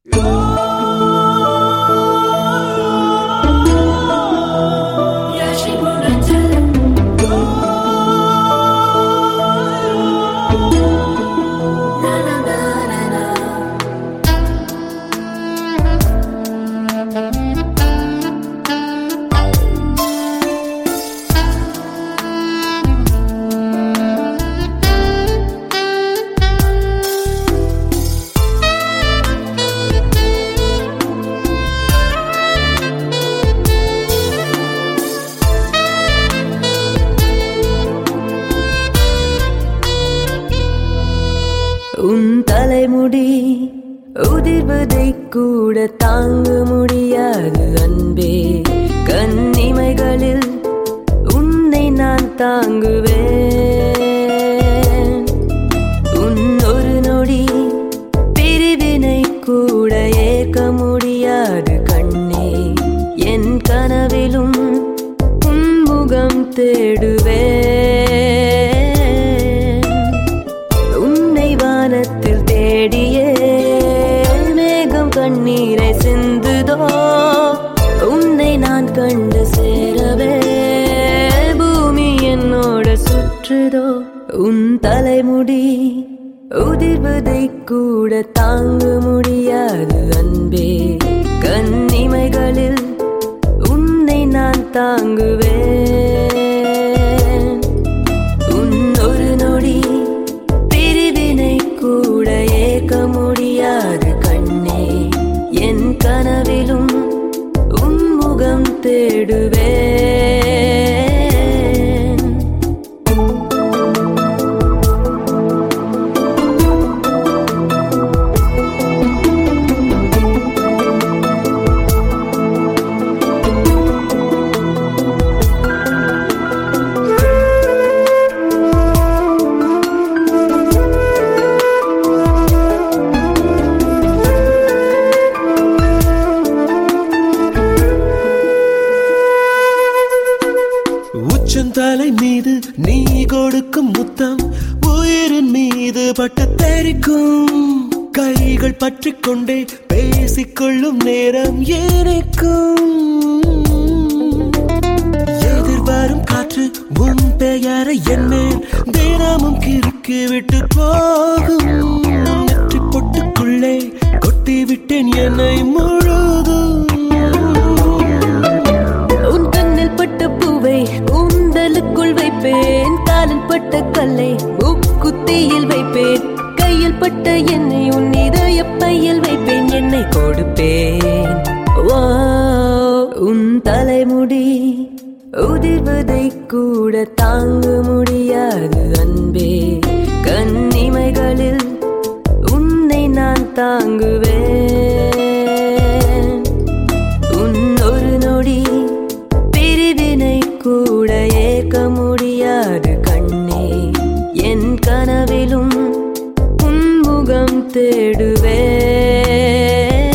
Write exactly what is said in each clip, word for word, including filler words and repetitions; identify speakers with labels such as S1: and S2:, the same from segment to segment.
S1: உன் தலைமுடி உதிர்வதை கூட தாங்க முடியாது அன்பே. கண்ணிமைகளில் உன்னை நான் தாங்குவேன். உன் ஒரு நொடி பிரிவினை கூட ஏற்க முடியாது கண்ணே. என் கனவிலும் உன் முகம் தேடுவேன். உன்னை வானத்தில் தேடியே மேகம் கண்ணீரை சிந்துதோ. உன்னை நான் கண்டு சேரவே பூமி என்னோட சுற்றுதோ. உன் தலைமுடி உதிர்வதை கூட தாங்க முடியாது அன்பே. கண்ணிமைகளில் உன்னை நான் தாங்குவேன். உன் ஒரு நொடி பிரிவினை கூட ஏற்க முடியாது கண்ணே. என் கனவிலும் உன் முகம் தேடுவேன்.
S2: தலை மீது நீ கொடுக்கும் முத்தம் உயிரின் மீது பட்ட தெரிக்கும். கைகள் பற்றி கொண்டே பேசிக்கொள்ளும் நேரம் ஏனைக்கும். எதிர்வரும் காற்று உன் பெயரை என் மேல் தினமும் கிறுக்கி விட்டு போகும். நெற்றி பொட்டுக்குள்ளே கொட்டி விட்டேன் என்னை முழுதும்.
S1: உன் கண்ணில் பட்ட பூவை கூந்தலுக்குள் வைப்பேன். காலில் பட்ட கல்லை மூக்குத்தியில் வைப்பேன். கையில் பட்ட என்னை உன் இதய பையில் வைப்பேன். என்னை கொடுப்பேன். உன் தலைமுடி உதிர்வதை கூட தாங்க முடியாது அன்பே. கண்ணிமைகளில் உன்னை நான் தாங்குவேன். உன் ஒரு நொடி பிரிவினை கூட ஏற்க முடியாது கண்ணே. என் கனவிலும் உன் முகம் தேடுவேன்.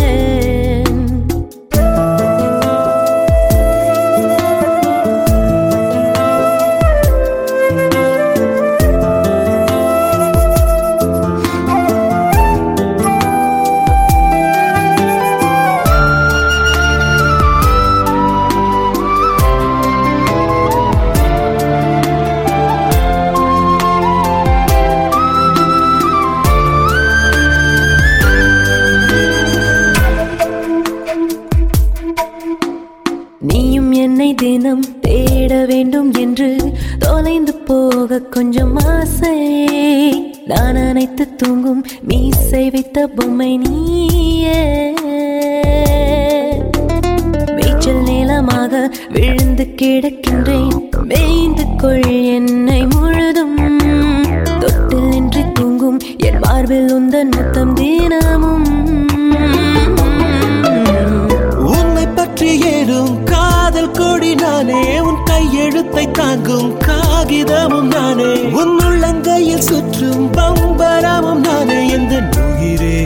S1: நீயும் என்னை தினம் தேட வேண்டும் என்று தொலைந்து போக கொஞ்சம் ஆசை. நான் அனைத்து தூங்கும் மீசை வைத்த பொம்மை நீயே. மேய்ச்சல் நீளமாக விழுந்து கிடக்கின்றேன். மேய்ந்து கொள் என்னை முழுதும். தொட்டில் நின்று தூங்கும் என் மார்பில் உந்தன் முத்தம் தினமும்.
S2: உன்னை பற்றி ஏறும் காதல் கொடி நானே. உன் கையெழுத்தை தாங்கும் காகிதமும் நானே. உன் உள்ளங்கையில் சுற்றும் பம்பரமும் நானே. எந்த உயிரே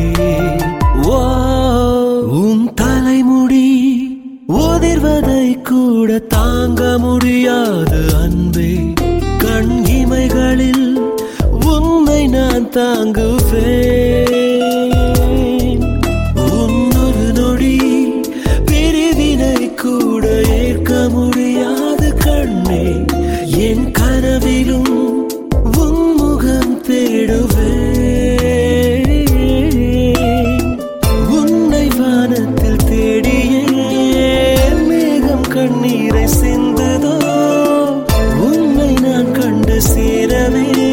S2: உன் தலைமுடி உதிர்வதை கூட தாங்க முடியாது அன்பே. கண் இமைகளில் உன்னை நான் தாங்குவேன். உன் என் கனவிலும் உன் முகம் தேடுவேன். உன்னை வானத்தில் தேடியே மேகம் கண்ணீரை சிந்துதோ, உன்னை நான் கண்டு சேரவே